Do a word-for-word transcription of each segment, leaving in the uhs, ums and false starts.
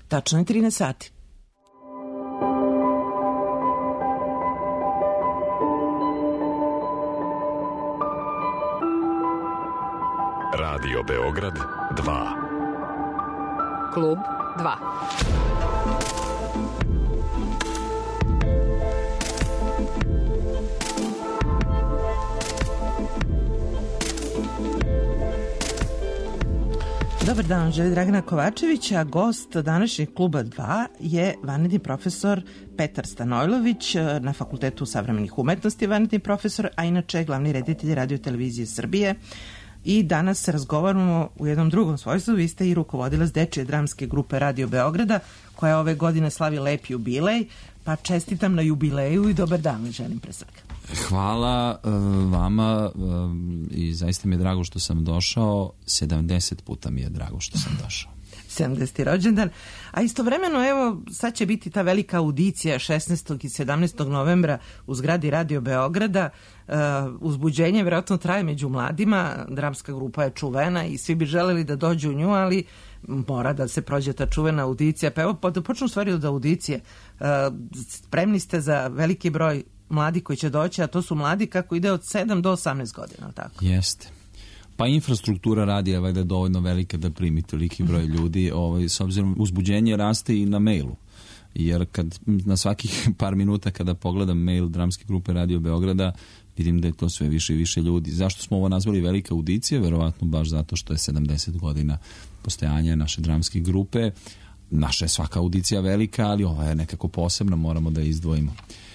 Tačno je trinaest sati. Radio Beograd dva. Klub dva. Dobar dan, želi Dragana Kovačević, a gost današnjeg Kluba dva je vanredni profesor Petar Stanojlović na Fakultetu savremenih umetnosti, vanredni profesor, a inače glavni reditelj Radio televizije Srbije. I danas se razgovaramo u jednom drugom svojstvu. Vi ste i rukovodilac dečije dramske grupe Radio Beograda, koja ove godine slavi lep jubilej, pa čestitam na jubileju i dobar dan, želim pre svega. Hvala uh, vama uh, i zaista mi je drago što sam došao. sedamdeset puta mi je drago što sam došao. sedamdeseti rođendan, a istovremeno evo sad će biti ta velika audicija šesnaestog i sedamnaestog novembra u zgradi Radio Beograda. Uh, uzbuđenje vjerojatno traje među mladima, dramska grupa je čuvena i svi bi želeli da dođu u nju, ali mora da se prođe ta čuvena audicija. Pa evo, da počnu stvari od audicije. Uh, spremni ste za veliki broj mladi koji će doći, a to su mladi kako ide od sedam do osamnaest godina, tako? Jeste. Pa infrastruktura radija je valjda dovoljno velika da primi toliki broj ljudi, ovaj, s obzirom uzbuđenje raste i na mailu. Jer kad na svakih par minuta kada pogledam mail dramske grupe Radio Beograda, vidim da je to sve više i više ljudi. Zašto smo ovo nazvali velika audicija? Verovatno baš zato što je sedamdeset godina postojanja naše dramske grupe. Naša je svaka audicija velika, ali ova je nekako posebna, moramo da je izdvojimo.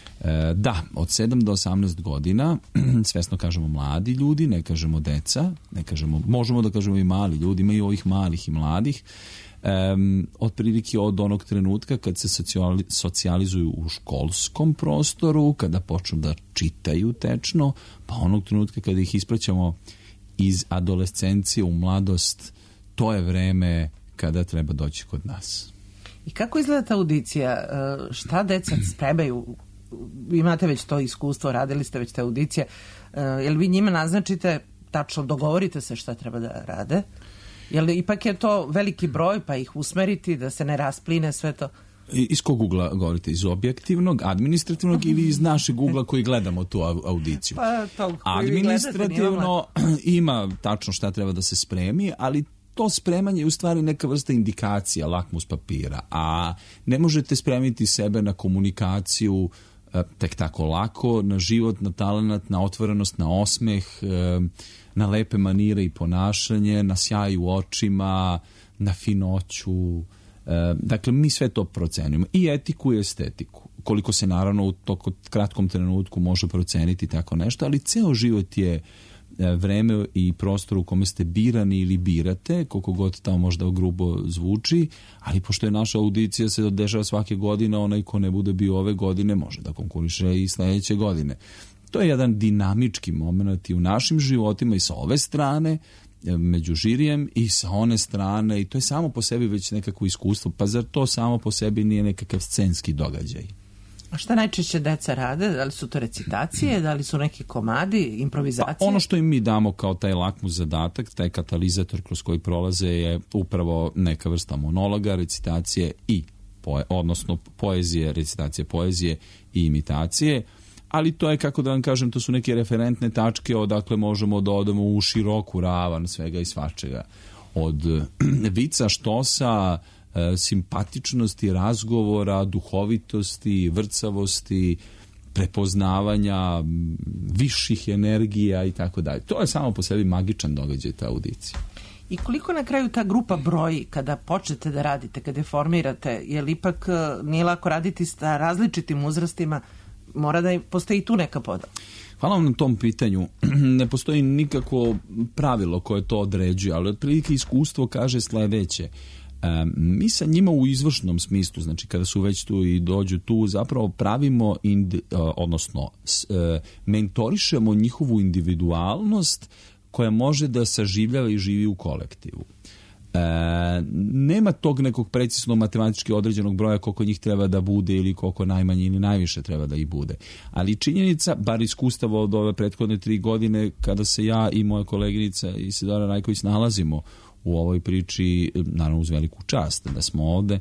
E, da, od sedam do osamnaest godina, svesno kažemo mladi ljudi, ne kažemo deca, ne kažemo, možemo da kažemo i mali ljudi, ima i ovih malih i mladih. E, otprilike od onog trenutka kad se socijali, socijalizuju u školskom prostoru, kada počnu da čitaju tečno, pa onog trenutka kada ih ispraćamo iz adolescencije u mladost, to je vreme kada treba doći kod nas. I kako izgleda ta audicija? Šta deca spremaju? Imate već to iskustvo, radili ste već te audicije. Jel vi njima naznačite, tačno dogovorite se šta treba da rade? Jel ipak je to veliki broj, pa ih usmeriti da se ne raspline sve to? Iz kog ugla govorite? Iz objektivnog, administrativnog ili iz našeg ugla koji gledamo tu audiciju? Pa to administrativno ima tačno šta treba da se spremi, ali to spremanje je u stvari neka vrsta indikacija, lakmus papira, a ne možete spremiti sebe na komunikaciju tek tako lako, na život, na talenat, na otvorenost, na osmeh, na lepe manire i ponašanje, na sjaj u očima, na finoću. Dakle, mi sve to procenimo. I etiku i estetiku. Koliko se naravno u toko kratkom trenutku može proceniti tako nešto, ali ceo život je vreme i prostor u kome ste birani ili birate, koliko god tamo možda grubo zvuči, ali pošto je naša audicija se dešava svake godine, onaj ko ne bude bio ove godine može da konkuriše i sledeće godine. To je jedan dinamički moment i u našim životima i sa ove strane, među žirijem i sa one strane, i to je samo po sebi već nekako iskustvo, pa zar to samo po sebi nije nekakav scenski događaj? A šta najčešće deca rade? Da li su to recitacije, da li su neki komadi, improvizacije? Pa ono što im mi damo kao taj lakmus zadatak, taj katalizator kroz koji prolaze je upravo neka vrsta monologa, recitacije i poe, odnosno poezije, recitacije poezije i imitacije, ali to je, kako da vam kažem, to su neke referentne tačke odakle možemo da odemo u široku ravan svega i svačega. Od vica, štosa, simpatičnosti, razgovora, duhovitosti, vrcavosti, prepoznavanja, viših energija i tako dalje. To je samo po sebi magičan događaj, ta audicija. I koliko na kraju ta grupa broji kada počnete da radite, kada je formirate, jer ipak nije lako raditi sa različitim uzrastima, mora da postoji tu neka podela? Hvala vam na tom pitanju. Ne postoji nikakvo pravilo koje to određuje, ali otprilike iskustvo kaže sledeće. Mi sa njima u izvršnom smislu, znači kada su već tu i dođu tu, zapravo pravimo, indi, odnosno mentorišemo njihovu individualnost koja može da saživljava i živi u kolektivu. E, nema tog nekog precizno matematički određenog broja koliko njih treba da bude ili koliko najmanje ili najviše treba da ih bude. Ali činjenica, bar iskustava od ove prethodne tri godine kada se ja i moja koleginica Isidora Rajković nalazimo u ovoj priči, naravno uz veliku čast da smo ovde.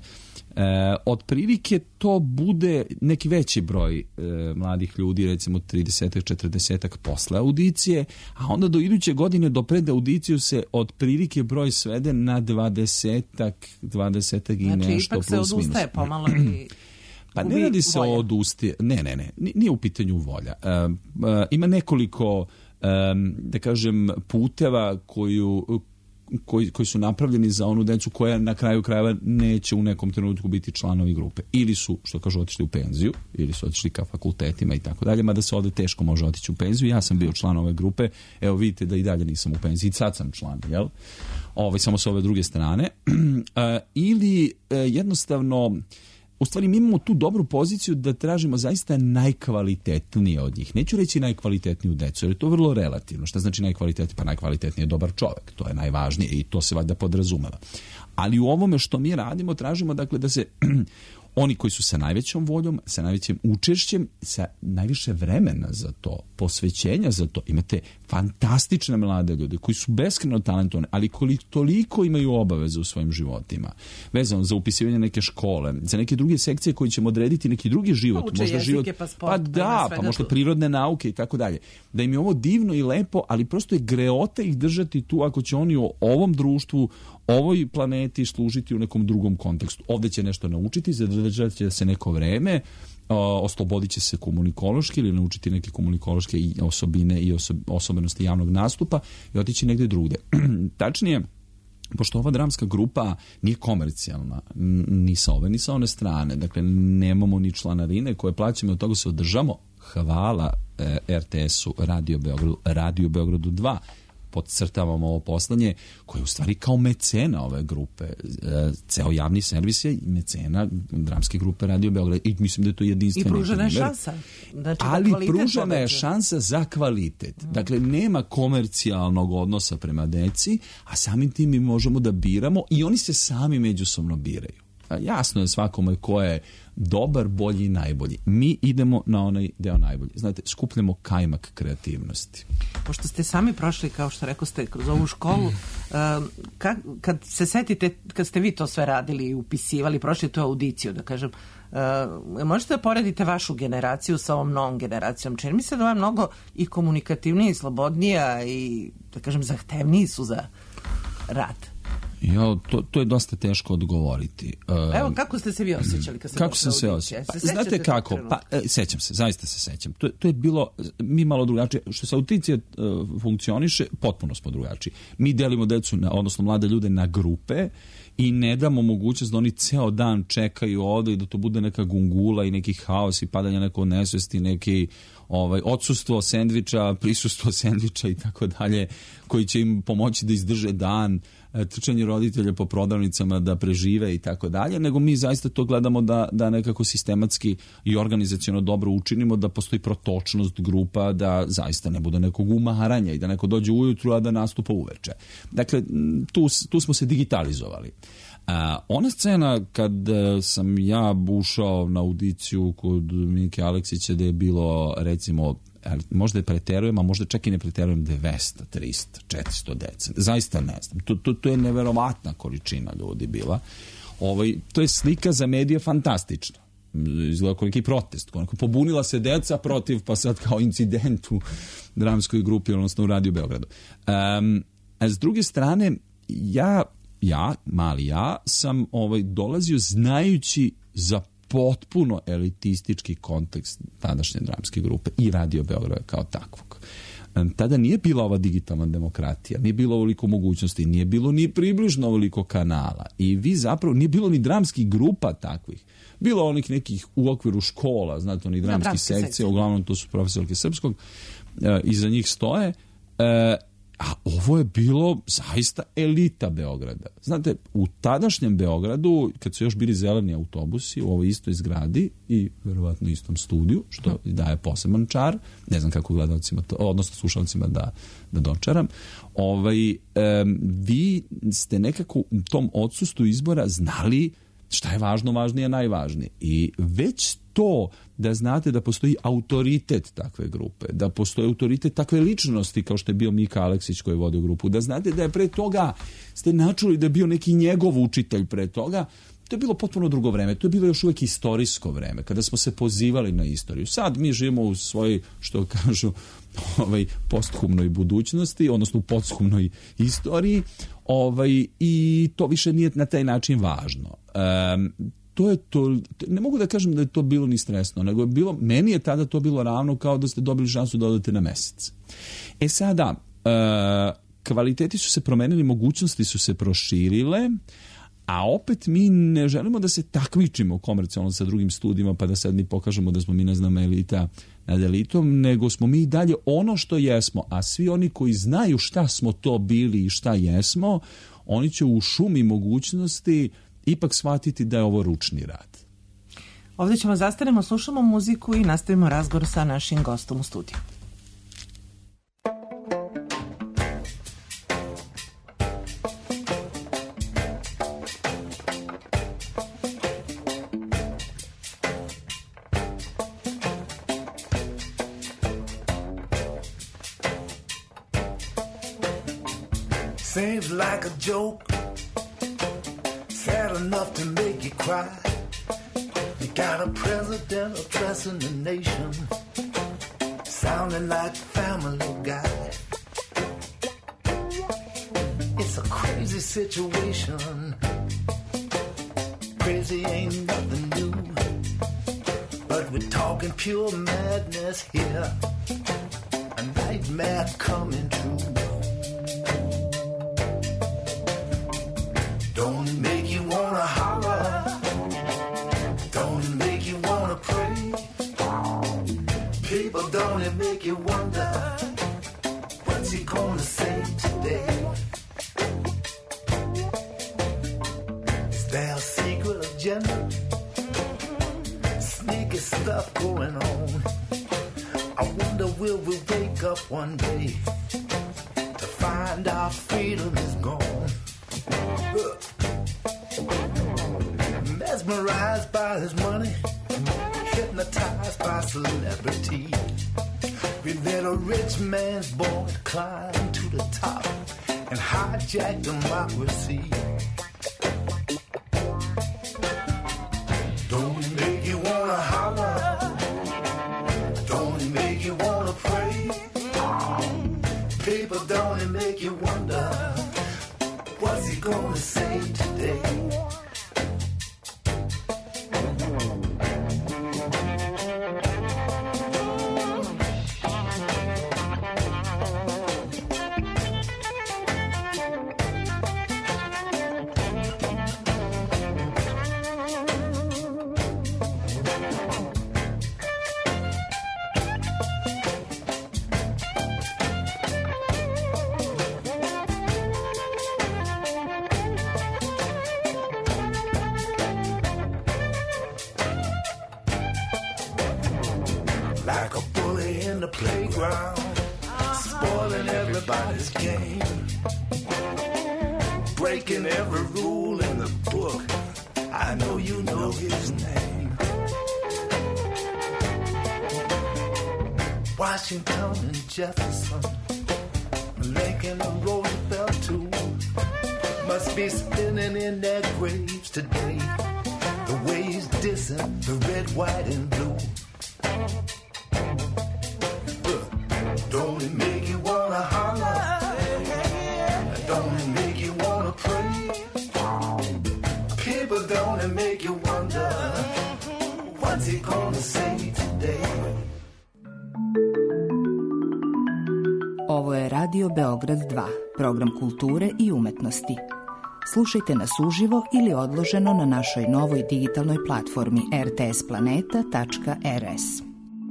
E, od prilike to bude neki veći broj e, mladih ljudi, recimo trideset četrdeset posle audicije, a onda do iduće godine do pred audiciju se od prilike broj svede na dvadesetak, dvadesetak i znači, nešto plus minus. Znači ipak se odustaje pomalo i pa ne radi se o odustaje, ne, ne, ne, nije u pitanju volja. E, e, ima nekoliko, e, da kažem, puteva koju Koji, koji su napravljeni za onu decu koja na kraju krajeva neće u nekom trenutku biti članovi grupe. Ili su, što kažu, otišli u penziju, ili su otišli ka fakultetima i tako dalje, mada se ovde teško može otići u penziju. Ja sam bio član ove grupe, evo vidite da i dalje nisam u penziji, i sad sam član, jel? Ove, samo s ove druge strane. E, ili e, jednostavno, u stvari mi imamo tu dobru poziciju da tražimo zaista najkvalitetnije od njih. Neću reći najkvalitetniju decu, jer je to vrlo relativno. Šta znači najkvalitetnije? Pa najkvalitetniji je dobar čovjek. To je najvažnije i to se valjda podrazumeva. Ali u ovome što mi radimo, tražimo dakle da se oni koji su sa najvećom voljom, sa najvećim učešćem, sa najviše vremena za to, posvećenja za to. Imate fantastične mlade ljude koji su beskrajno talentovani, ali koliko toliko imaju obaveze u svojim životima. Vezano za upisivanje neke škole, za neke druge sekcije koji ćemo odrediti neki drugi život. Uče možda život, pa, sport, pa da, pa možda prirodne nauke i tako dalje. Da im je ovo divno i lepo, ali prosto je greota ih držati tu ako će oni o ovom društvu, ovoj planeti služiti u nekom drugom kontekstu. Ovdje će nešto naučiti, zadržat će se neko vreme, oslobodit će se komunikološki ili naučiti neke komunikološke osobine i osobenosti javnog nastupa i otići negdje drugde. Tačnije, pošto ova dramska grupa nije komercijalna, ni sa ove, ni sa one strane, dakle nemamo ni članarine koje plaćamo i od toga se održamo, hvala eh, er te esu, Radio Beogradu, Radio Beogradu dva, podcrtavamo ovo poslanje, koje je u stvari kao mecena ove grupe. E, ceo javni servis je mecena dramske grupe Radio Beograd i mislim da je to jedinstveni. I pružena je šansa. Znači, ali pružena je šansa za kvalitet. Mm. Dakle, nema komercijalnog odnosa prema deci, a samim tim mi možemo da biramo i oni se sami međusobno biraju. Jasno je svakome ko je dobar, bolji i najbolji. Mi idemo na onaj deo najbolji. Znate, skupljamo kajmak kreativnosti. Pošto ste sami prošli, kao što rekao ste, kroz ovu školu, uh, kad, kad se setite, kad ste vi to sve radili i upisivali, prošli tu audiciju, da kažem, uh, možete da poredite vašu generaciju sa ovom novom generacijom? Čini mi se da je mnogo i komunikativnija i slobodnija i, da kažem, zahtevniji su za rad. Jo, to, to je dosta teško odgovoriti. Evo, kako ste se vi osjećali kad ste kako sam se osjećao? Pa, znate kako? Pa, e, sećam se, zaista se sećam. To, to je bilo, mi malo drugačije. Što se audicija uh, funkcioniše, potpuno smo drugačiji. Mi delimo decu, na, odnosno mlade ljude na grupe i ne damo mogućnost da oni ceo dan čekaju ovde i da to bude neka gungula i neki haos i padanje neko nesvesti, neki ovaj, odsustvo sendviča, prisustvo sendviča i tako dalje, koji će im pomoći da izdrže dan, trčanje roditelja po prodavnicama da prežive i tako dalje, nego mi zaista to gledamo da, da nekako sistematski i organizaciono dobro učinimo, da postoji protočnost grupa, da zaista ne bude nekog umaranja i da neko dođe ujutru, a da nastupa uveče. Dakle, tu, tu smo se digitalizovali. A, ona scena kad sam ja ušao na audiciju kod Mike Aleksića da je bilo, recimo, možda je preterujem, a možda čak i ne preterujem dvesta, trista, četiristo dece. Zaista ne znam. To, to, to je neverovatna količina ljudi bila. Ovaj, to je slika za medije fantastična. Izgleda kao neki protest. Kao pobunila se deca protiv, pa sad kao incident u dramskoj grupi, odnosno u Radio Beogradu. Um, a s druge strane, ja, ja, mali ja, sam ovaj, dolazio znajući za potpuno elitistički kontekst tadašnje dramske grupe i Radio Beograda kao takvog. Tada nije bila ova digitalna demokratija, nije bilo ovoliko mogućnosti, nije bilo ni približno ovoliko kanala i vi zapravo, nije bilo ni dramskih grupa takvih. Bilo onih nekih u okviru škola, znate, onih dramskih sekcija, uglavnom to su profesorke srpskog, e, iza njih stoje, e, a ovo je bilo zaista elita Beograda. Znate, u tadašnjem Beogradu, kad su još bili zeleni autobusi, u ovoj istoj zgradi i verovatno istom studiju, što daje poseban čar, ne znam kako gledalcima, to, odnosno slušalcima da, da dočaram, ovaj, um, vi ste nekako u tom odsustvu izbora znali šta je važno, važnije, najvažnije. I već to da znate da postoji autoritet takve grupe, da postoji autoritet takve ličnosti kao što je bio Mika Aleksić koji je vodio grupu, da znate da je pre toga ste načuli da je bio neki njegov učitelj pre toga, to je bilo potpuno drugo vreme, to je bilo još uvijek istorijsko vreme, kada smo se pozivali na istoriju. Sad mi živimo u svojoj, što kažu, ovaj, posthumnoj budućnosti, odnosno u posthumnoj istoriji, ovaj, i to više nije na taj način važno. Um, to je to, ne mogu da kažem da je to bilo ni stresno, nego je bilo, meni je tada to bilo ravno kao da ste dobili šansu da odete na mesec. E sada, uh, kvaliteti su se promenili, mogućnosti su se proširile, a opet mi ne želimo da se takmičimo komercijalno sa drugim studijima pa da sad mi pokažemo da smo mi, ne znam, elita nad elitom, nego smo mi dalje ono što jesmo, a svi oni koji znaju šta smo to bili i šta jesmo, oni će u šumi mogućnosti ipak shvatiti da je ovo ručni rad. Ovdje ćemo zastanemo, slušamo muziku i nastavimo razgovor sa našim gostom u studiju. Seems like a joke, sad enough to make you cry. You got a president addressing the nation, sounding like a family guy. It's a crazy situation, crazy ain't nothing new, but we're talking pure madness here, a nightmare coming true. Don't it make you wanna holler? Don't it make you wanna pray? People, don't it make you wonder what's he gonna say today? Is there a secret agenda? Sneaky stuff going on. I wonder, will we wake up one day to find our freedom is gone? Mesmerized by his money, hypnotized by celebrity, we let a rich man's boy climb to the top and hijack democracy. Don't it make you wanna holler? Don't it make you wanna pray? People, don't it make you wonder what's he gonna say today? Like a bully in the playground, spoiling everybody's game, breaking every rule in the book. I know you know his name. Washington and Jefferson, Lincoln and Roosevelt too, must be spinning in their graves today. The way he's dissing the red, white, and blue. Don't it make you wanna holler? Don't it make you wanna pray? People, don't it make you wonder what's he gonna say today? Ovo je Radio Beograd dva, program kulture i umetnosti. Slušajte nas uživo ili odloženo na našoj novoj digitalnoj platformi r t s planeta tačka r s.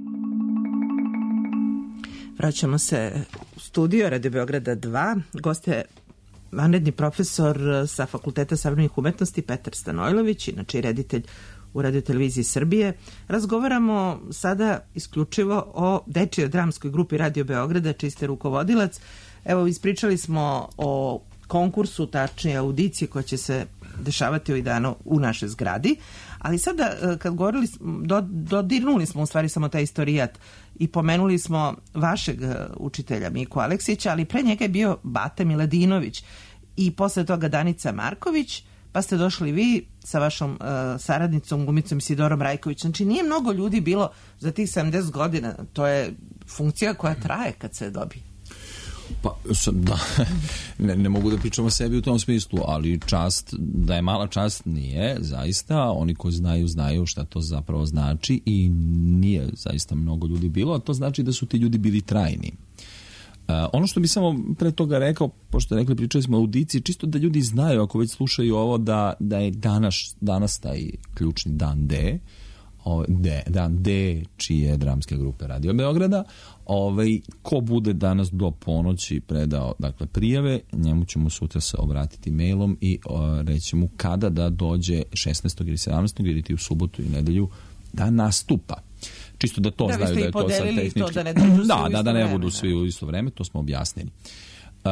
Vraćamo se u studio Radio Beograda dva. Gost je vanredni profesor sa Fakulteta savremenih umetnosti Petar Stanojlović, inače i reditelj u Radio televiziji Srbije. Razgovaramo sada isključivo o dečijoj dramskoj grupi Radio Beograda, čiji ste rukovodilac. Evo, ispričali smo o konkursu, tačnije audicije koja će se dešavati ovih dana u našoj zgradi. Ali sada kad govorili, do, dodirnuli smo u stvari samo taj istorijat i pomenuli smo vašeg učitelja Miku Aleksića, ali pre njega je bio Bata Miladinović i posle toga Danica Marković, pa ste došli vi sa vašom uh, saradnicom, glumicom Isidorom Rajković. Znači nije mnogo ljudi bilo za tih sedamdeset godina. To je funkcija koja traje kad se dobije. Pa, da, ne, ne mogu da pričam o sebi u tom smislu, ali čast, da je mala čast, nije, zaista, oni koji znaju, znaju šta to zapravo znači i nije zaista mnogo ljudi bilo, a to znači da su ti ljudi bili trajni. Uh, ono što bi samo pre toga rekao, pošto rekli, pričali smo o audiciji, čisto da ljudi znaju, ako već slušaju ovo, da, da je danas, danas taj ključni dan D, o, D, dan D, čije dramske grupe Radio Beograda. Ovaj, ko bude danas do ponoći predao, dakle, prijave, njemu ćemo sutra se obratiti mailom i o, reći mu kada da dođe šesnaestog ili sedamnaestog ili ti u subotu i nedelju da nastupa. Čisto da to da, znaju da je to sad tehnički. To, da ne dođu da, svi da, da ne vreme, budu svi u isto vreme, to smo objasnili. Uh,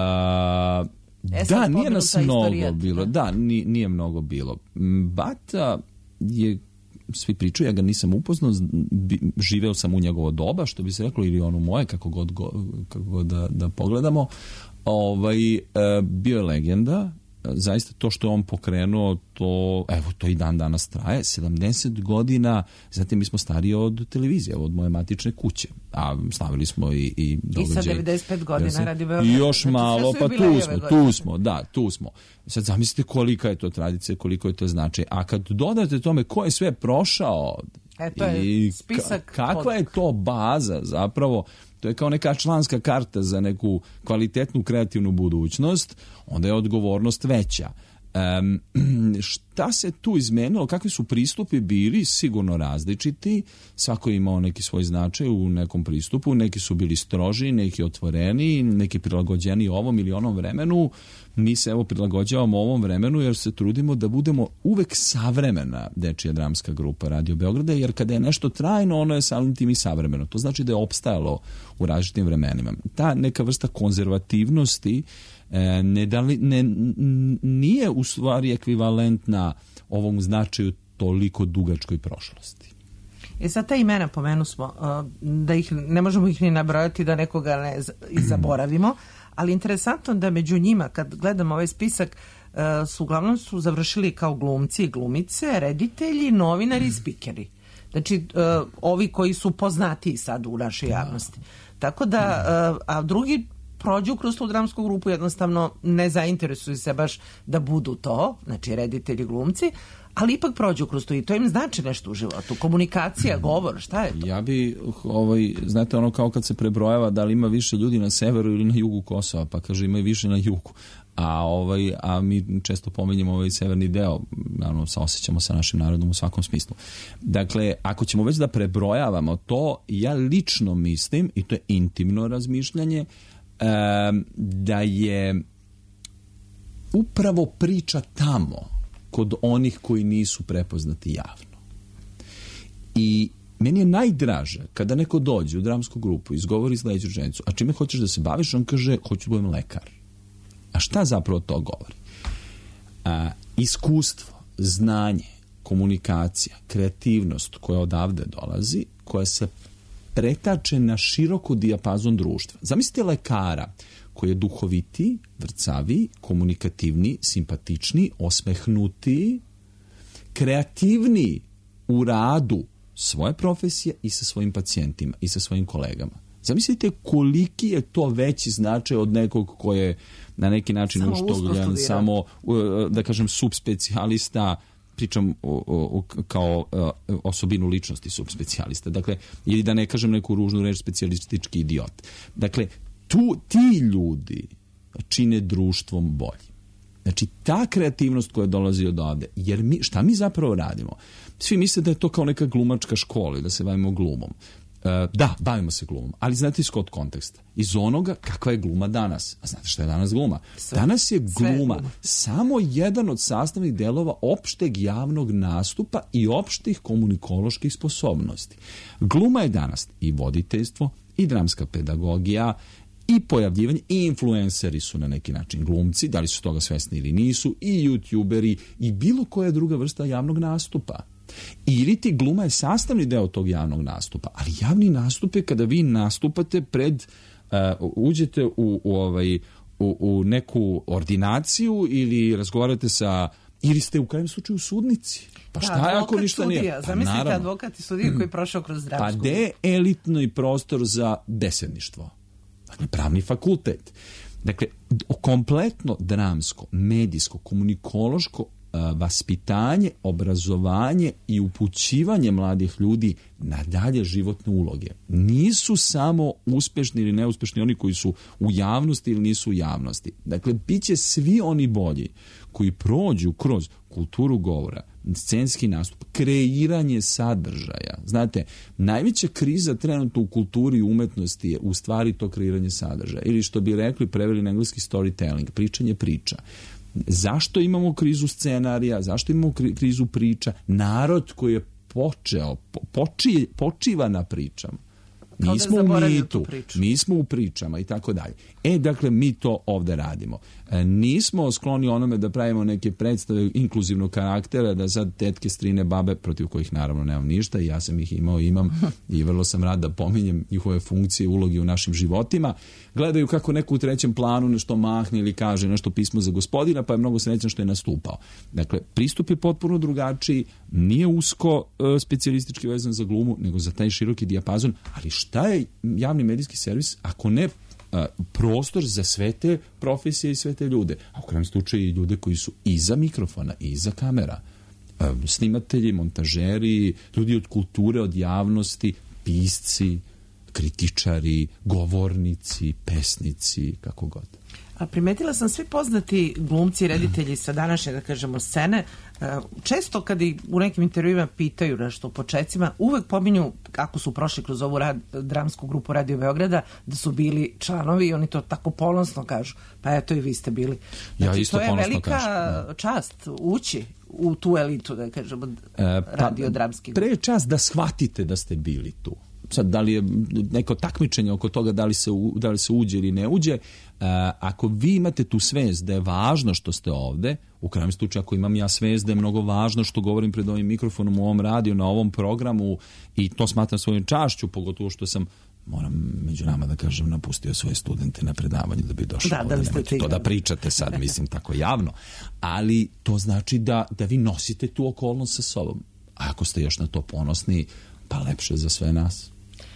e, da, nije nas mnogo bilo. Da, nije, nije mnogo bilo. Bata je, svi pričaju, ja ga nisam upoznao, živeo sam u njegovo doba, što bi se reklo, ili ono moje, kako god, kako god da, da pogledamo. Ovaj, uh, bio je legenda. Zaista to što je on pokrenuo, to, evo, to i dan danas traje, sedamdeset godina, znate, mi smo stariji od televizije, od moje matične kuće, a slavili smo i, i događaj. I sa devedeset pet godina radi Beograd. I još znači, malo, pa tu smo, tu smo, da, tu smo. Sad zamislite kolika je to tradicija, koliko je to značaj, a kad dodate tome ko je sve prošao, e, to je i spisak ka, kakva je to baza zapravo, to je kao neka članska karta za neku kvalitetnu kreativnu budućnost, onda je odgovornost veća. Um, šta se tu izmenilo, kakvi su pristupi bili, sigurno različiti, svako je imao neki svoj značaj u nekom pristupu, neki su bili stroži, neki otvoreni, neki prilagođeni ovom ili onom vremenu. Mi se evo prilagođavamo ovom vremenu jer se trudimo da budemo uvek savremena dečija dramska grupa Radio Beograda, jer kada je nešto trajno, ono je samim tim i savremeno. To znači da je opstajalo u različitim vremenima. Ta neka vrsta konzervativnosti ne, da li, ne, nije u stvari ekvivalentna ovom značaju toliko dugačkoj prošlosti. E sad ta imena pomenu smo, da ih ne možemo ih ni nabrojati da nekoga ne i zaboravimo, ali interesantno da među njima, kad gledamo ovaj spisak, su uglavnom su završili kao glumci i glumice, reditelji, novinari i spikeri. Znači, ovi koji su poznatiji sad u našoj javnosti. Tako da, a drugi prođu kroz tu dramsku grupu, jednostavno ne zainteresuju se baš da budu to, znači reditelji, glumci, ali ipak prođu kroz to i to im znači nešto u životu. Komunikacija, govor, šta je to? Ja bi, ovaj, znate, ono kao kad se prebrojava da li ima više ljudi na severu ili na jugu Kosova, pa kaže ima više na jugu. A, ovaj, a mi često pominjemo ovaj severni deo, naravno, saosećamo sa našim narodom u svakom smislu. Dakle, ako ćemo već da prebrojavamo to, ja lično mislim, i to je intimno razmišljanje, da je upravo priča tamo kod onih koji nisu prepoznati javno. I meni je najdraže kada neko dođe u dramsku grupu i izgovori sledeću rečenicu, a čime hoćeš da se baviš? On kaže, hoću da budem lekar. A šta zapravo to govori? A, iskustvo, znanje, komunikacija, kreativnost koja odavde dolazi, koja se pretače na široko dijapazon društva. Zamislite lekara koji je duhoviti, vrcavi, komunikativni, simpatični, osmehnuti, kreativni u radu svoje profesije i sa svojim pacijentima i sa svojim kolegama. Zamislite koliki je to veći značaj od nekog ko je na neki način samo, uštogljen, samo da kažem subspecijalista, pričam o, o, kao o, osobinu ličnosti subspecijalista. Dakle, ili da ne kažem neku ružnu reč, specijalistički idiot. Dakle, tu, ti ljudi čine društvom bolji. Znači, ta kreativnost koja dolazi od ovde, jer mi, šta mi zapravo radimo? Svi misle da je to kao neka glumačka škola i da se bavimo glumom. E, da, bavimo se glumom, ali znate iz kod konteksta. Iz onoga kakva je gluma danas. A znate šta je danas gluma? Sve, danas je gluma, gluma samo jedan od sastavnih delova opšteg javnog nastupa i opštih komunikoloških sposobnosti. Gluma je danas i voditeljstvo, i dramska pedagogija, i pojavljivanje, i influenceri su na neki način glumci, da li su toga svesni ili nisu, i youtuberi, i bilo koja druga vrsta javnog nastupa. Ili ti gluma je sastavni deo tog javnog nastupa, ali javni nastup je kada vi nastupate pred, uh, uđete u, u, ovaj, u, u neku ordinaciju ili razgovarate sa, ili ste u krajem slučaju u sudnici. Pa šta da, je ako ništa sudija. nije? Pa zamislite naravno. advokat i sudija koji je prošao kroz dramsku. Pa gde je elitno i prostor za besedništvo? Dakle, pravni fakultet. Dakle, kompletno dramsko, medijsko, komunikološko vaspitanje, obrazovanje i upućivanje mladih ljudi na dalje životne uloge. Nisu samo uspešni ili neuspešni oni koji su u javnosti ili nisu u javnosti. Dakle, bit će svi oni bolji koji prođu kroz kulturu govora, scenski nastup, kreiranje sadržaja. Znate, najveća kriza trenutno u kulturi i umetnosti je u stvari to kreiranje sadržaja. Ili što bi rekli, preveli na engleski storytelling, pričanje priča. Zašto imamo krizu scenarija, zašto imamo krizu priča? Narod koji je počeo, poči, počiva na pričama. Mi smo u mitu, mi smo u pričama i tako dalje. E, dakle, mi to ovde radimo. E, nismo skloni onome da pravimo neke predstave inkluzivnog karaktera, da sad tetke, strine, babe, protiv kojih naravno nemam ništa i ja sam ih imao, imam i vrlo sam rad da pominjem njihove funkcije i ulogi u našim životima. Gledaju kako neko u trećem planu nešto mahne ili kaže nešto pismo za gospodina, pa je mnogo srećan što je nastupao. Dakle, pristup je potpuno drugačiji, nije usko e, specijalistički vezan za glumu, nego za taj široki dijapazon, ali šta je javni medijski servis ako ne a, prostor za sve te profesije i sve te ljude, a u krajem slučaju i ljude koji su iza mikrofona, iza kamera, a, snimatelji, montažeri, ljudi od kulture, od javnosti, pisci, kritičari, govornici, pesnici, kako god. A primetila sam svi poznati glumci i reditelji sa današnje, da kažemo, scene, često kad i u nekim intervjuima pitaju nešto u početcima, uvek pominju, kako su prošli kroz ovu rad, dramsku grupu Radio Beograda, da su bili članovi i oni to tako ponosno kažu. Pa eto i vi ste bili. Znači, ja isto to je ponosno velika kažem. čast ući u tu elitu, da kažemo, e, pa, radio dramski. Pre je čast da shvatite da ste bili tu. Sad, da li je neko takmičenje oko toga da li se, da li se uđe ili ne uđe, uh, ako vi imate tu svest da je važno što ste ovde, u krajem slučaju ako imam ja svest da je mnogo važno što govorim pred ovim mikrofonom u ovom radiju, na ovom programu i to smatram svojom čašću, pogotovo što sam, moram među nama da kažem, napustio svoje studente na predavanje da bi došao da, ovde, da nemojte to da pričate sad, mislim, tako javno, ali to znači da, da vi nosite tu okolnost sa sobom. A ako ste još na to ponosni, pa lepše za sve nas.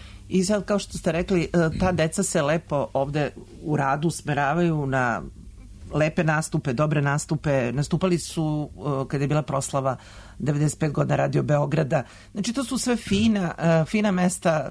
I sad, kao što ste rekli, ta deca se lepo ovde u radu smeravaju na lepe nastupe, dobre nastupe. Nastupali su kada je bila proslava devedeset pet godina Radio Beograda. Znači, to su sve fina, fina mesta.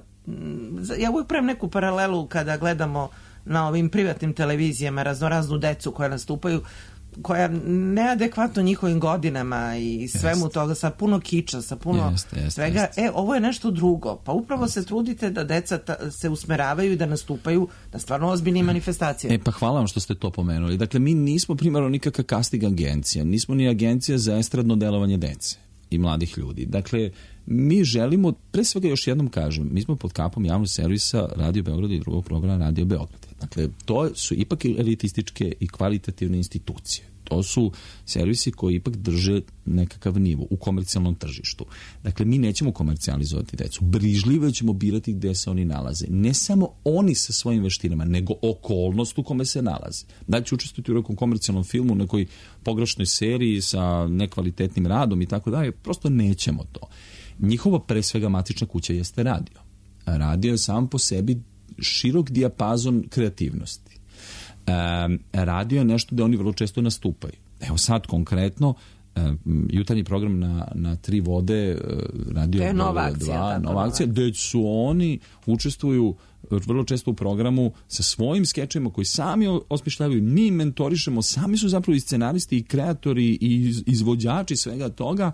Ja uvijek pravim neku paralelu kada gledamo na ovim privatnim televizijama raznoraznu decu koja nastupaju, koja neadekvatno njihovim godinama i svemu jest. Toga, sa puno kiča, sa puno jest, jest, svega. Jest. E, ovo je nešto drugo. Pa upravo jest. Se trudite da deca ta, se usmeravaju i da nastupaju na stvarno ozbiljnim manifestacijama. E, pa hvala vam što ste to pomenuli. Dakle, mi nismo primarno nikakva casting agencija, nismo ni agencija za estradno delovanje dece i mladih ljudi. Dakle, mi želimo, pre svega još jednom kažem, mi smo pod kapom javnog servisa Radio Beograda i drugog programa Radio Beograda. Dakle, to su ipak elitističke i kvalitativne institucije. To su servisi koji ipak drže nekakav nivo u komercijalnom tržištu. Dakle, mi nećemo komercijalizovati decu. Brižljivo ćemo birati gde se oni nalaze. Ne samo oni sa svojim veštinama, nego okolnost u kome se nalaze. Da li će učestvovati u nekom komercijalnom filmu, u nekoj pogrešnoj seriji sa nekvalitetnim radom i tako dalje, prosto nećemo to. Njihova pre svega matična kuća jeste radio. Radio je sam po sebi širok dijapazon kreativnosti. E, radio je nešto da oni vrlo često nastupaju. Evo sad konkretno, e, jutarnji program na, na Tri vode, Radio je nova akcija, dva, nova akcija, gde su oni učestvuju vrlo često u programu sa svojim skečevima koji sami osmišljavaju, mi mentorišemo, sami su zapravo i scenaristi i kreatori i izvođači svega toga,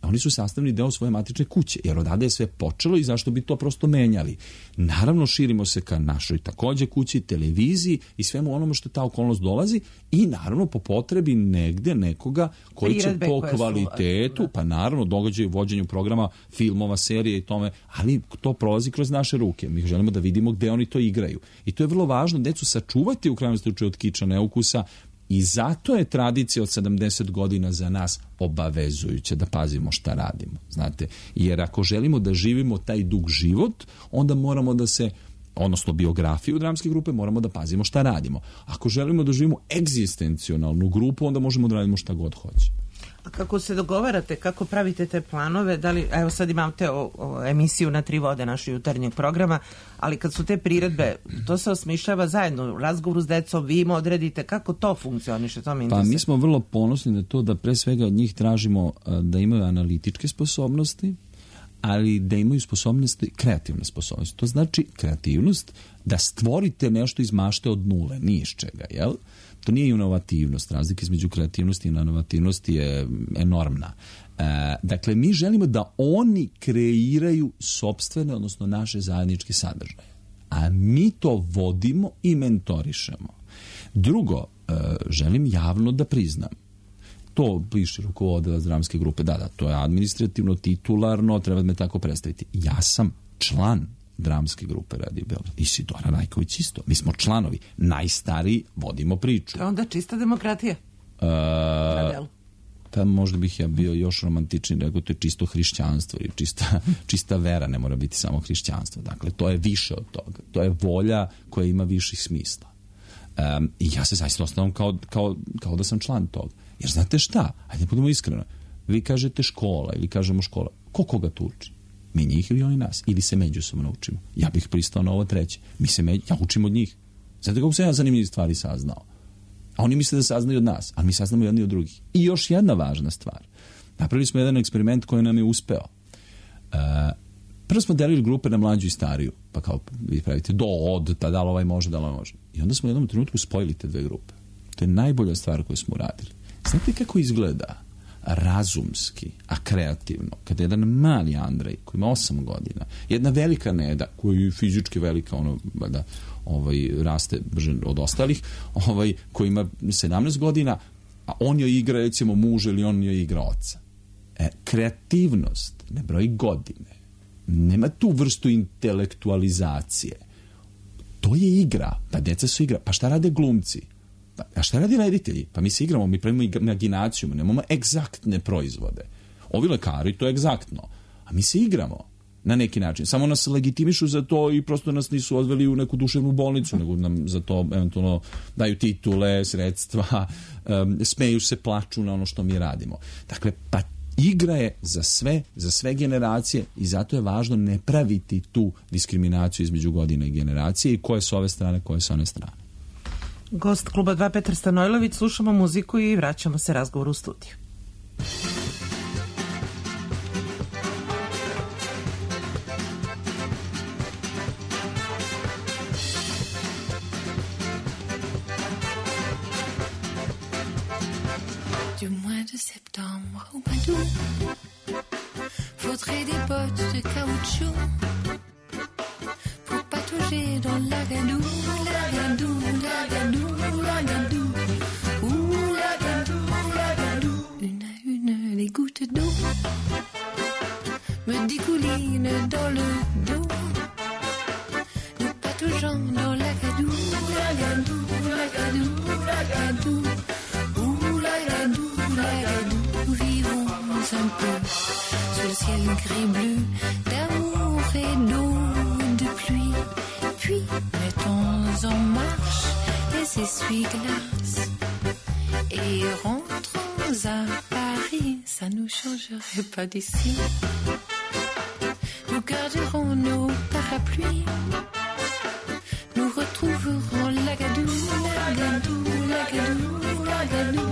Oni su sastavni deo svoje matične kuće, jer odade je sve počelo i zašto bi to prosto menjali. Naravno, širimo se ka našoj takođe kući, televiziji i svemu onome što ta okolnost dolazi i naravno po potrebi negde nekoga koji Priredbe će po koje su, kvalitetu, da. pa naravno događaju vođenju programa, filmova, serije i tome, ali to prolazi kroz naše ruke. Mi želimo da vidimo gde oni to igraju. I to je vrlo važno, decu sačuvati u krajnjem slučaju od kiča neukusa. I zato je tradicija od sedamdeset godina za nas obavezujuća da pazimo šta radimo, znate. Jer ako želimo da živimo taj dug život, onda moramo da se, odnosno biografiju dramske grupe, moramo da pazimo šta radimo. Ako želimo da živimo egzistencionalnu grupu, onda možemo da radimo šta god hoćemo. A kako se dogovarate, kako pravite te planove, da li, evo sad imate o, o, emisiju na tri vode našeg jutarnjeg programa, ali kad su te priredbe, to se osmišljava zajedno, u razgovoru s decom, vi im odredite, kako to funkcioniše, to mi Pa mi smo vrlo ponosni na to da pre svega od njih tražimo da imaju analitičke sposobnosti, ali da imaju sposobnosti, kreativne sposobnosti. To znači kreativnost, da stvorite nešto iz mašte od nule, ni iz čega, jel? To nije inovativnost, razlika između kreativnosti i inovativnosti je enormna. E, dakle, mi želimo da oni kreiraju sopstvene, odnosno naše zajedničke sadržaje. A mi to vodimo i mentorišemo. Drugo, e, želim javno da priznam. To piše rukovodilac dramske grupe, da, da, to je administrativno, titularno, treba da me tako predstaviti. Ja sam član dramske grupe Radio Beograd. Isidora Rajković isto. Mi smo članovi. Najstariji, vodimo priču. To je onda čista demokratija. E, ta možda bih ja bio još romantičniji, nego to je čisto hrišćanstvo ili čista, čista vera, ne mora biti samo hrišćanstvo. Dakle, to je više od toga. To je volja koja ima viših smisla. Um, I ja se zaista ostavam kao, kao, kao da sam član toga. Jer znate šta? Hajde budemo iskreno. Vi kažete škola ili kažemo škola. Ko koga tu uči? Mi njih ili oni nas? Ili se međusobno učimo? Ja bih pristao na ovo treće. Mi se među, ja učim od njih. Znate kako sam ja zanimljivih stvari saznao? A oni misle da saznaju od nas, ali mi saznamo jedni od drugih. I još jedna važna stvar. Napravili smo jedan eksperiment koji nam je uspeo. Uh, prvo smo delili grupe na mlađu i stariju. Pa kao vi pravite do, od, ta da li ovaj može, da li ovaj može. I onda smo u jednom trenutku spojili te dve grupe. To je najbolja stvar koju smo uradili. Znate kako izgleda razumski, a kreativno, kada jedan mali Andrej koji ima osam godina, jedna velika Neda koja je fizički velika, ono da ovaj raste brže od ostalih, ovaj koji ima sedamnaest godina, a on joj igra recimo muža ili on joj igra oca. E, kreativnost ne broji godine. Nema tu vrstu intelektualizacije. To je igra. Pa deca su igra. Pa šta rade glumci? A šta radi reditelji? Pa mi se igramo, mi pravimo imaginaciju, nemamo egzaktne proizvode. Ovi lekari, to je egzaktno. A mi se igramo na neki način. Samo nas legitimišu za to i prosto nas nisu odveli u neku duševnu bolnicu, nego nam za to eventualno daju titule, sredstva, um, smeju se, plaču na ono što mi radimo. Dakle, pa igra je za sve, za sve generacije i zato je važno ne praviti tu diskriminaciju između godina i generacije i koje su ove strane, koje su one strane. Gost Kluba dva Petar Stanojlović, slušamo muziku i vraćamo se razgovoru u studiju. Du mois de septembre au Padoue, faudrait des bottes de caoutchouc pour patauger dans l'agadou, l'agadou, l'agadou, l'agadou, ouh l'agadou, l'agadou. Une à une, les gouttes d'eau me dégoulinent dans le dos, nous pataugeons dans l'agadou, l'agadou, l'agadou, l'agadou. Nous vivons un peu sous le ciel gris-bleu d'amour et d'eau, de pluie. Puis mettons en marche les essuie-glaces et rentrons à Paris. Ça nous changerait pas d'ici. Nous garderons nos parapluies. Nous retrouverons l'agadou, l'agadou, l'agadou, l'agadou.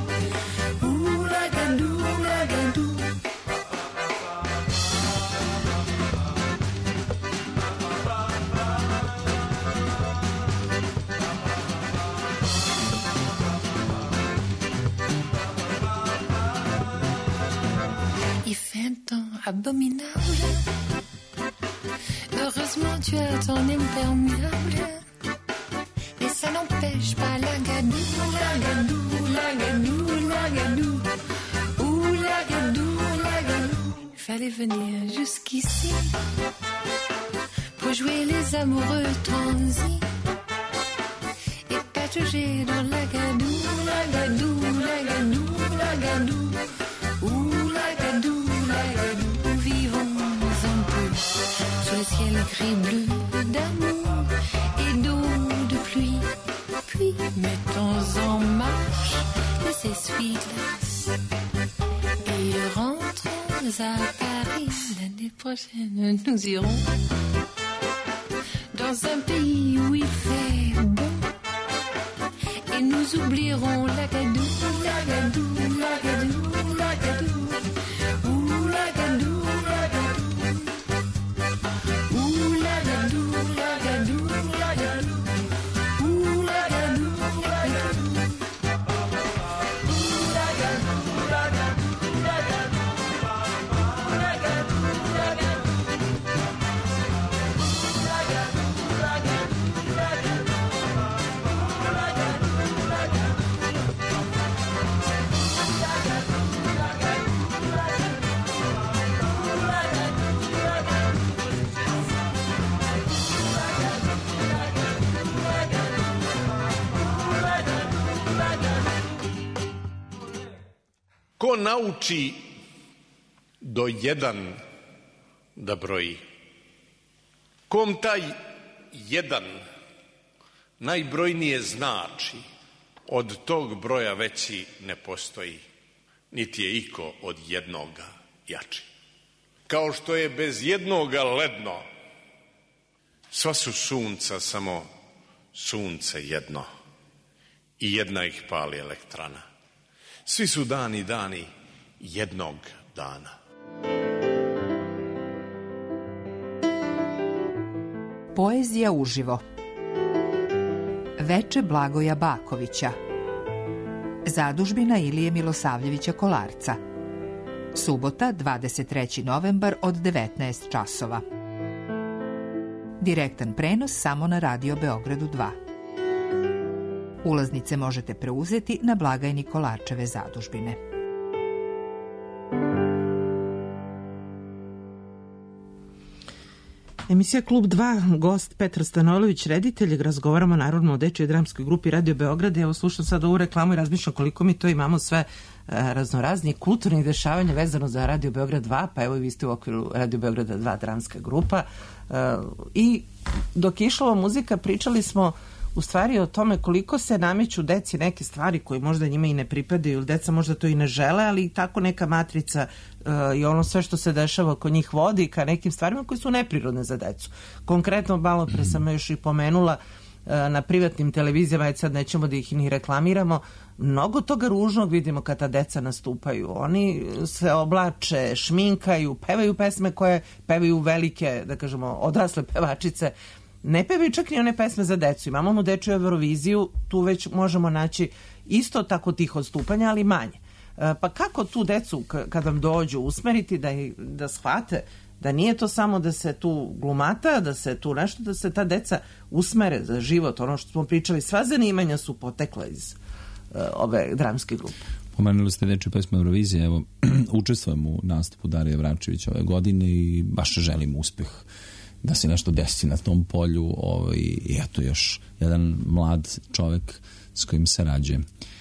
abominable. Heureusement tu as ton imperméable. Mais ça n'empêche pas la gadoue, la gadoue, la gadoue, la gadoue. Ouh, la gadoue, la gadoue. Il fallait venir jusqu'ici pour jouer les amoureux transis et patauger dans la gadoue, la gadoue, la gadoue, la gadoue. Ouh, la gadoue, la gadoue. Vivons un peu sous le ciel gris-bleu d'amour et d'eau de pluie. Puis mettons en marche les essuie-glaces et rentrons à Paris. L'année prochaine, nous irons dans un pays où il fait bon et nous oublierons la gadoue, la gadoue, la gadoue, la gadoue. Ouh, la gadoue, la gadoue. Ouh, la gadoue, la gadoue, la gadoue. Ouh, la gadoue, la gadoue. Ouh, la gadoue, la gadoue, la gadoue. La gadoue, la gadoue. La gadoue, la gadoue, la gadoue. La gadoue, la Ko nauči do jedan da broji? Kom taj jedan najbrojnije znači, od tog broja veći ne postoji, niti je iko od jednoga jači. Kao što je bez jednoga ledno, sva su sunca samo sunce jedno i jedna ih pali elektrana. Svi su dani dani jednog dana. Poezija uživo. Veče Blagoja Bakovića. Zadužbina Ilije Milosavljevića Kolarca. Subota, dvadeset treći novembar od devetnaest časova. Direktan prenos samo na Radio Beogradu dva. Ulaznice možete preuzeti na blagajni Kolarčeve zadužbine. Emisija Klub dva, gost Petar Stanojlović, reditelj. Razgovaramo naravno o dečjoj dramskoj grupi Radio Beograd. Evo, slušam sad ovu reklamu i razmišljam koliko mi to imamo sve e, raznoraznih kulturnih dešavanja vezano za Radio Beograd dva, pa evo i vi ste u okviru Radio Beograda dva dramska grupa. E, I dok je išla muzika pričali smo u stvari o tome koliko se nameću deci neke stvari koje možda njima i ne pripadaju, ili deca možda to i ne žele, ali tako neka matrica uh, i ono sve što se dešava oko njih vodi ka nekim stvarima koji su neprirodne za decu. Konkretno, malo pre sam još i pomenula uh, na privatnim televizijama, aj sad nećemo da ih ni reklamiramo, mnogo toga ružnog vidimo kada deca nastupaju. Oni se oblače, šminkaju, pevaju pesme koje pevaju velike, da kažemo, odrasle pevačice. Ne pevaju čak ni one pesme za decu. Imamo mu dečju Euroviziju, tu već možemo naći isto tako tih odstupanja, ali manje. Pa kako tu decu, kad vam dođu, usmeriti da, da shvate da nije to samo da se tu glumata, da se tu nešto, da se ta deca usmere za život. Ono što smo pričali, sva zanimanja su potekla iz uh, ove dramske grupe. Pomenuli ste dečju pesmu Eurovizije, evo, učestvujem u nastupu Darije Vračević ove godine i baš želim uspeh da se nešto desi na tom polju, ovaj, i eto još jedan mlad čovek s kojim se rađuje.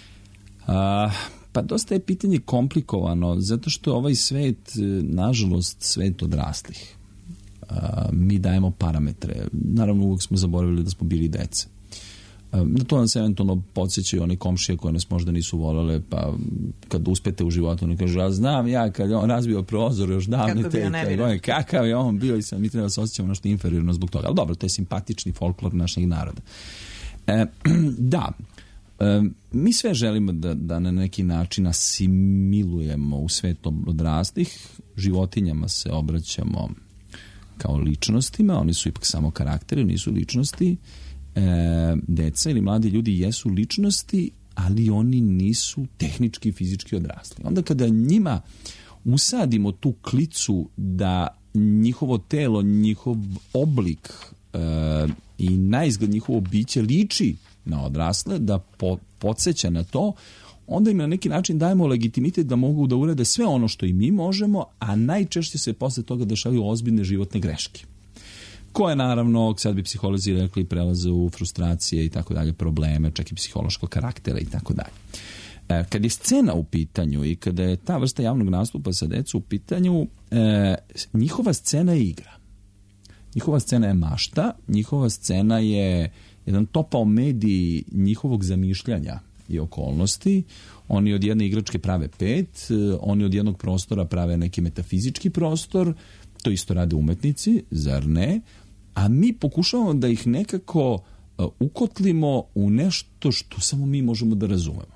A, pa dosta je pitanje komplikovano, zato što je ovaj svet, nažalost, svet odraslih. A, mi dajemo parametre. Naravno, uvijek smo zaboravili da smo bili deca. Na to nas eventualno podsjećaju oni komšije koje nas možda nisu volele, pa kad uspete u životu oni kažu, ja znam ja kad je on razbio prozor još davne te, kakav je on bio i sam mi treba da se osjećamo nešto inferiorno zbog toga. Ali dobro, to je simpatični folklor našeg naroda. E, da, e, mi sve želimo da, da na neki način asimilujemo u svet odraslih, životinjama se obraćamo kao ličnostima, oni su ipak samo karakteri, nisu ličnosti. E, deca ili mladi ljudi jesu ličnosti, ali oni nisu tehnički i fizički odrasli. Onda kada njima usadimo tu klicu da njihovo telo, njihov oblik e, i naizgled njihovo biće liči na odrasle, da po, podsjeća na to, onda im na neki način dajemo legitimitet da mogu da urade sve ono što i mi možemo, a najčešće se posle toga dešavaju ozbiljne životne greške, koje naravno, sad bi psiholozi rekli, prelaze u frustracije i tako dalje, probleme, čak i psihološkog karaktera i tako dalje. Kad je scena u pitanju i kada je ta vrsta javnog nastupa sa decu u pitanju, e, njihova scena je igra. Njihova scena je mašta, njihova scena je jedan topao medij njihovog zamišljanja i okolnosti. Oni od jedne igračke prave pet, oni od jednog prostora prave neki metafizički prostor, to isto rade umetnici, zar ne? A mi pokušavamo da ih nekako ukotlimo u nešto što samo mi možemo da razumemo.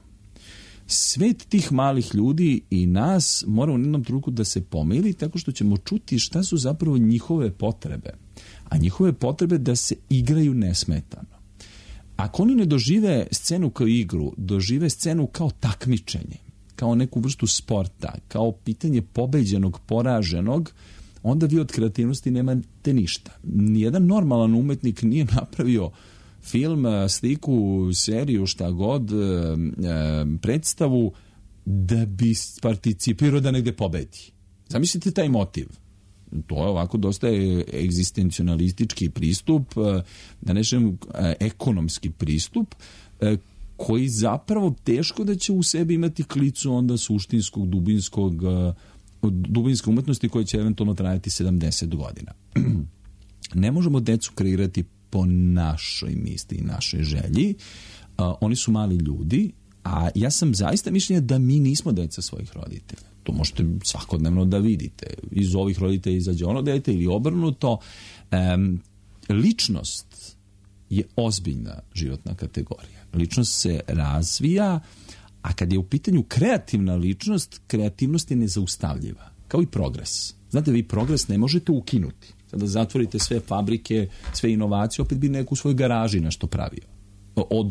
Svet tih malih ljudi i nas mora u jednom trenutku da se pomiri tako što ćemo čuti šta su zapravo njihove potrebe. A njihove potrebe da se igraju nesmetano. Ako oni ne dožive scenu kao igru, dožive scenu kao takmičenje, kao neku vrstu sporta, kao pitanje pobeđenog, poraženog, onda vi od kreativnosti nemate ništa. Nijedan normalan umetnik nije napravio film, sliku, seriju, šta god, predstavu da bi participirao da negde pobedi. Zamislite taj motiv. To je ovako dosta egzistencionalistički pristup, da nešem ekonomski pristup, koji zapravo teško da će u sebi imati klicu onda suštinskog, dubinskog, dubinske umetnosti koja će eventualno trajati sedamdeset godina. Ne možemo decu kreirati po našoj misli i našoj želji. Uh, oni su mali ljudi, a ja sam zaista mišljenja da mi nismo deca svojih roditelja. To možete svakodnevno da vidite. Iz ovih roditelja izađe ono dete ili obrnuto. Um, ličnost je ozbiljna životna kategorija. Ličnost se razvija, a kad je u pitanju kreativna ličnost, kreativnost je nezaustavljiva. Kao i progres. Znate, vi progres ne možete ukinuti. Sada zatvorite sve fabrike, sve inovacije, opet bi neku u svojoj garaži nešto pravio. Od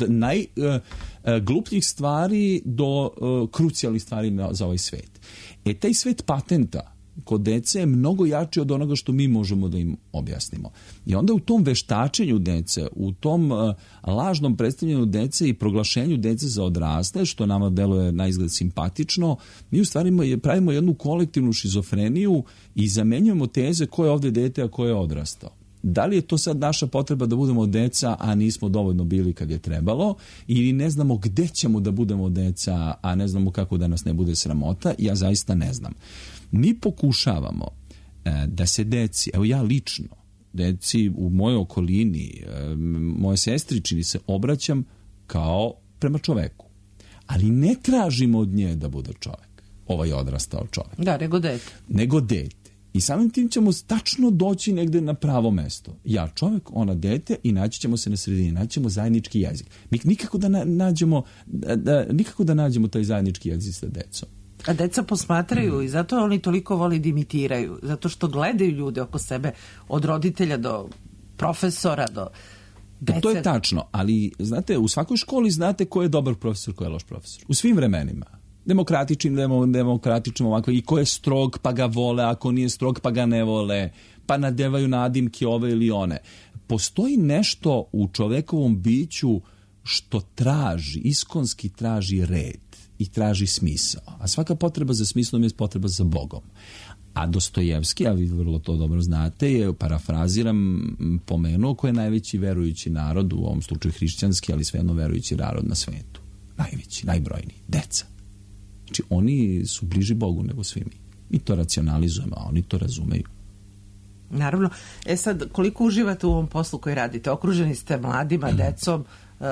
najglupljih stvari do krucijalnih stvari za ovaj svet. E, taj svet patenta kod dece je mnogo jači od onoga što mi možemo da im objasnimo. I onda u tom veštačenju dece, u tom lažnom predstavljanju dece i proglašenju dece za odrasle, što nama deluje naizgled simpatično, mi u stvari pravimo jednu kolektivnu šizofreniju i zamenjujemo teze ko je ovde dete, a ko je odrastao. Da li je to sad naša potreba da budemo deca, a nismo dovoljno bili kad je trebalo, ili ne znamo gde ćemo da budemo deca, a ne znamo kako da nas ne bude sramota? Ja zaista ne znam. Mi pokušavamo e, da se deci, evo ja lično, deci u mojoj okolini, e, moje sestričini se obraćam kao prema čoveku. Ali ne tražimo od nje da bude čovek, ovaj odrastao čovek. Da, nego dete. Nego dete. I samim tim ćemo tačno doći negde na pravo mesto. Ja čovek, ona dete i naći ćemo se na sredini, naći ćemo zajednički jezik. Mi nikako da nađemo, da, da, nikako da nađemo taj zajednički jezik sa decom. A deca posmatraju mm. i zato oni toliko voli da imitiraju. Zato što gledaju ljude oko sebe, od roditelja do profesora, do dece. To je tačno, ali znate, u svakoj školi znate ko je dobar profesor, ko je loš profesor. U svim vremenima. Demokratičnim, demo, demokratičnim ovako, i ko je strog pa ga vole, ako nije strog pa ga ne vole, pa nadevaju nadimke ove ili one. Postoji nešto u čovekovom biću što traži, iskonski traži red i traži smisao. A svaka potreba za smislom je potreba za Bogom. A Dostojevski, a vi vrlo to dobro znate, je, parafraziram, pomenuo ko je najveći verujući narod, u ovom slučaju hrišćanski, ali svejedno verujući narod na svetu. Najveći, najbrojniji, deca. Znači, oni su bliži Bogu nego svi mi. Mi to racionalizujemo, a oni to razumeju. Naravno. E sad, koliko uživate u ovom poslu koji radite? Okruženi ste mladima, mm. decom. Um,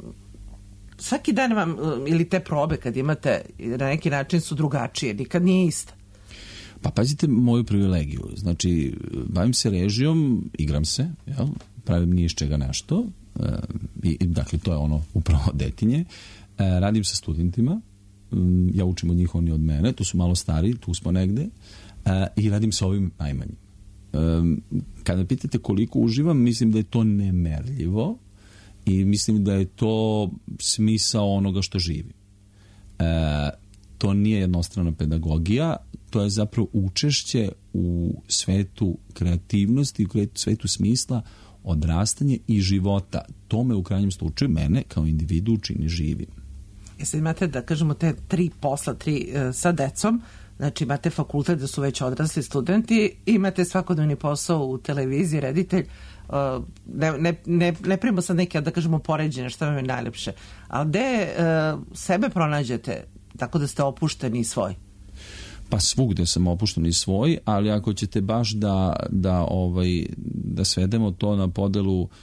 svaki dan vam, ili te probe kad imate, na neki način su drugačije. Nikad nije ista. Pa pazite moju privilegiju. Znači, bavim se režijom, igram se, jel? Pravim nije iz čega nešto. E, i, dakle, to je ono upravo detinje. E, radim sa studentima. Ja učim od njih, oni od mene, to su malo stari, tu smo negde, uh, i radim sa ovim najmanjim. Um, kada pitate koliko uživam, mislim da je to nemerljivo i mislim da je to smisao onoga što živim. Uh, to nije jednostrana pedagogija, to je zapravo učešće u svetu kreativnosti, u svetu smisla, odrastanje i života. To me u krajnjem slučaju mene kao individu čini živim. Jeste imate, da kažemo, te tri posla, tri uh, sa decom, znači imate fakultet da su već odrasli studenti, imate svakodnevni posao u televiziji, reditelj, uh, ne, ne, ne, ne primamo sad neke, da kažemo, poređenje, što vam je najlepše, ali gde uh, sebe pronađete tako da ste opušteni i svoj? Pa svugde sam opušten i svoj, ali ako ćete baš da, da, ovaj, da svedemo to na podelu uh,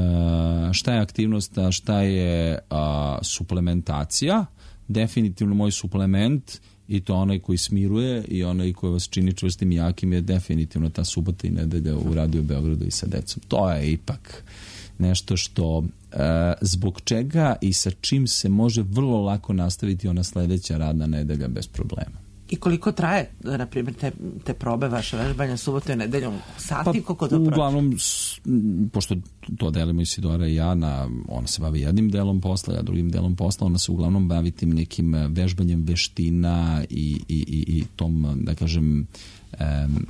šta je aktivnost, a šta je uh, suplementacija, definitivno moj suplement, i to onaj koji smiruje i onaj koji vas čini čvrstim i jakim, je definitivno ta subota i nedelja u Radio Beogradu i sa decom. To je ipak nešto što uh, zbog čega i sa čim se može vrlo lako nastaviti ona sledeća radna nedelja bez problema. I koliko traje, na primjer, te, te probe, vaše vežbanja subotu i nedeljom? Sati, pa, koliko to prođe? Uglavnom, pošto to delimo Isidora i ja, na, ona se bavi jednim delom posla, ja drugim delom posla, ona se uglavnom bavi tim nekim vežbanjem veština i, i, i, i tom, da kažem, um,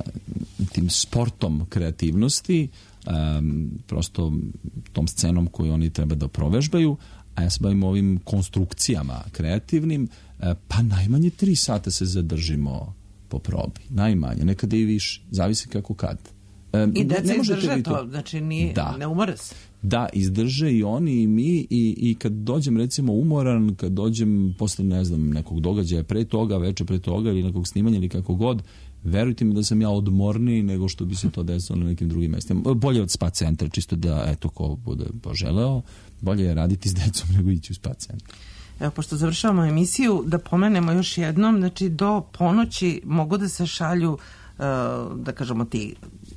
tim sportom kreativnosti, um, prosto tom scenom koju oni treba da provežbaju, a ja se bavim ovim konstrukcijama kreativnim, pa najmanje tri sata se zadržimo po probi. Najmanje, nekada i više. Zavisi kako kad. E, I deca izdrže to, to, znači nije, da. ne umore se. Da, izdrže i oni i mi i, i kad dođem recimo umoran, kad dođem posle, ne znam, nekog događaja pre toga, veče pre toga ili nekog snimanja ili kako god, verujte mi da sam ja odmorniji nego što bi se to desilo na nekim drugim mestima. Bolje od spa centra, čisto da, eto, ko bude poželeo, bolje je raditi s decom nego ići u spa centra. Evo, pošto završavamo emisiju, da pomenemo još jednom, znači do ponoći mogu da se šalju, uh, da kažemo, ti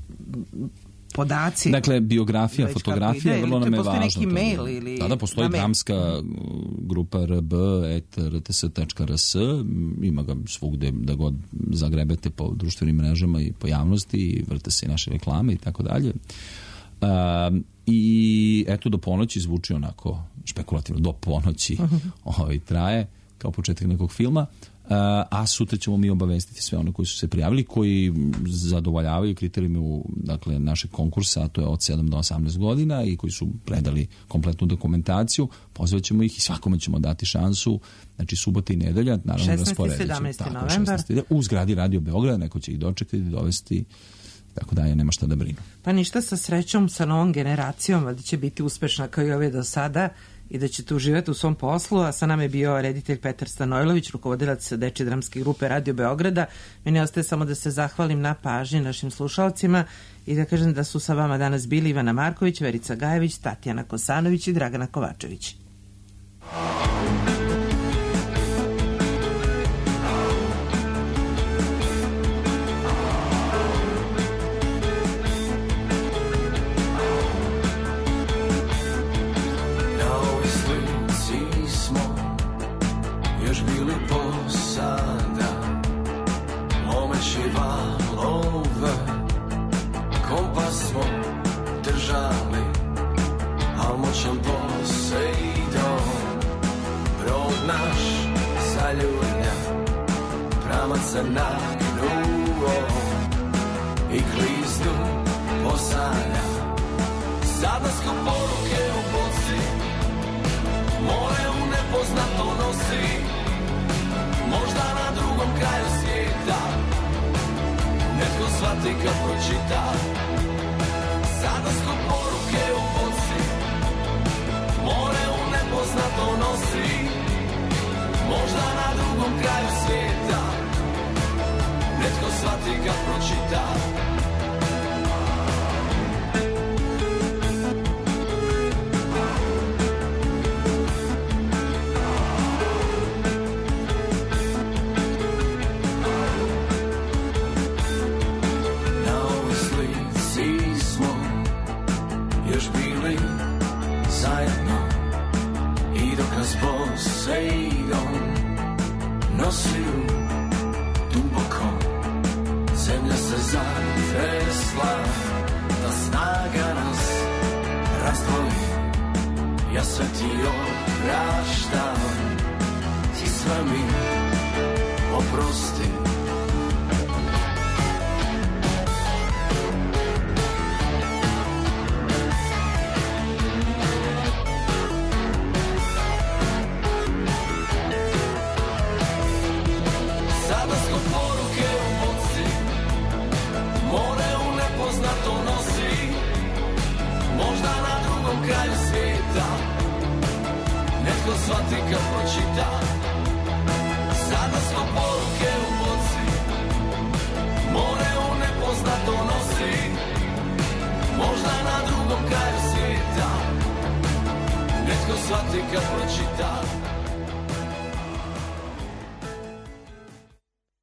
podaci. Dakle, biografija, fotografija, vrlo nam je važno. Postoji neki mail ili... Da, da, postoji dramska grupa r b et r t s tačka r s, ima ga svugde da god zagrebete po društvenim mrežama i po javnosti, i vrte se i naše reklame i tako dalje. Um, i eto, do ponoći zvuči onako špekulativno, do ponoći ovaj, traje kao početak nekog filma, uh, a sutra ćemo mi obavestiti sve one koji su se prijavili, koji zadovoljavaju kriterijume, dakle, našeg konkursa, a to je od sedam do osamnaest godina, i koji su predali kompletnu dokumentaciju. Pozvat ćemo ih i svakome ćemo dati šansu, znači subota i nedelja, naravno rasporedit ćemo. šesnaesti i sedamnaesti novembar. U zgradi Radio Beograd, neko će ih dočekati, dovesti, tako da je, nema šta da brinu. Pa ništa, sa srećom, sa novom generacijom, da će biti uspešna kao i ove do sada i da ćete uživati u svom poslu, a sa nama je bio reditelj Petar Stanojlović, rukovodilac Dečje dramske grupe Radio Beograda. Meni ostaje samo da se zahvalim na pažnji našim slušalcima i da kažem da su sa vama danas bili Ivana Marković, Verica Gajević, Tatjana Kosanović i Dragana Kovačević. se nagnuo i kliznu posadja. Sadnasko poruke u boci, more u nepoznato nosi, možda na drugom kraju svijeta netko shvati kad pročita. Sadnasko poruke u boci, more u nepoznato nosi, možda na drugom kraju svijeta netko shvati kad pročita. Na ovoj slici smo još bili zajedno i dok nas Poseidon nosio duboko, zemlja se zatresla, ta snaga nas razdvoji. Ja sve ti opraštam, ti sve mi prosti. Sada smo poruke u boci, more u nepoznato nosi, možda na drugom kraju svijeta netko shvati kad pročita. Sada smo poruke u boci, more u nepoznato nosi, možda na drugom kraju svijeta netko shvati kad pročita.